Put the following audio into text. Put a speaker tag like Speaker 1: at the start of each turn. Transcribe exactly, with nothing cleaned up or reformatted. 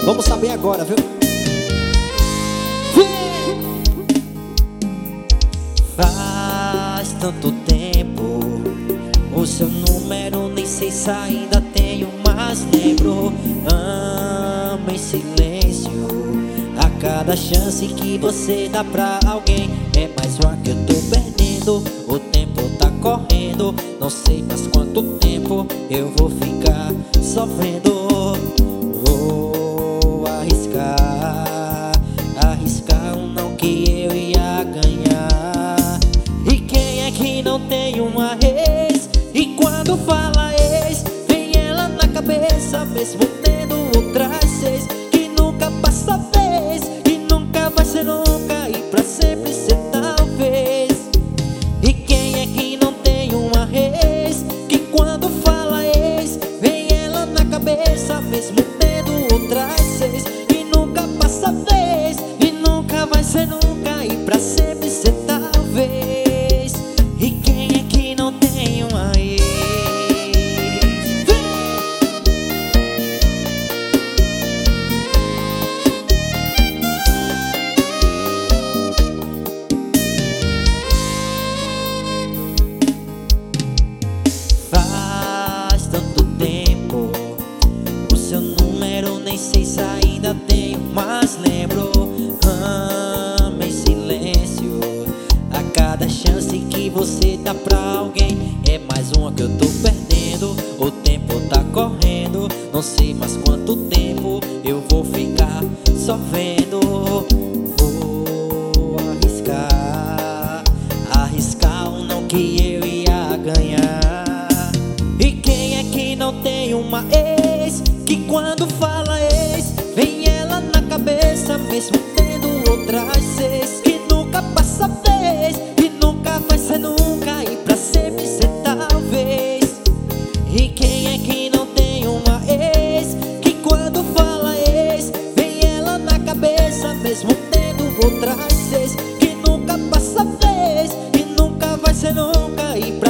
Speaker 1: Vamos saber agora, viu?
Speaker 2: Faz tanto tempo, o seu número nem sei se ainda tenho, mas lembro. Amo em silêncio, a cada chance que você dá pra alguém é mais uma que eu tô perdendo. O tempo tá correndo, não sei mais quanto tempo eu vou ficar sofrendo. Vou arriscar, arriscar um não que eu ia ganhar. E quem é que não tem uma ex? E quando fala ex, vem ela na cabeça, mesmo tendo outras seis, que nunca passa vez, e nunca vai ser nunca, e pra sempre ser talvez. E quem é que não tem uma ex? Que quando fala ex, vem ela na cabeça, mesmo tendo outras seis, e nunca passa vez, e nunca vai ser nunca, e pra sempre ser talvez. E quem é que não tem uma ex? Faz tanto tempo, o seu número nem sei se ainda tenho, mas lembro. Amo em silêncio, a cada chance que você dá pra alguém é mais uma que eu tô perdendo. O tempo tá correndo, não sei mais quanto tempo eu vou ficar sofrendo. Vou arriscar, arriscar um não que eu ia ganhar. E quem é que não tem uma ex? Que quando fala ex, vem ela na cabeça, mesmo tendo outras seis, que nunca passa vez, e nunca vai ser nunca, e pra sempre ser talvez. E quem é que não tem uma ex? Que quando fala ex, vem ela na cabeça, mesmo tendo outras seis, que nunca passa vez, e nunca vai ser nunca, e pra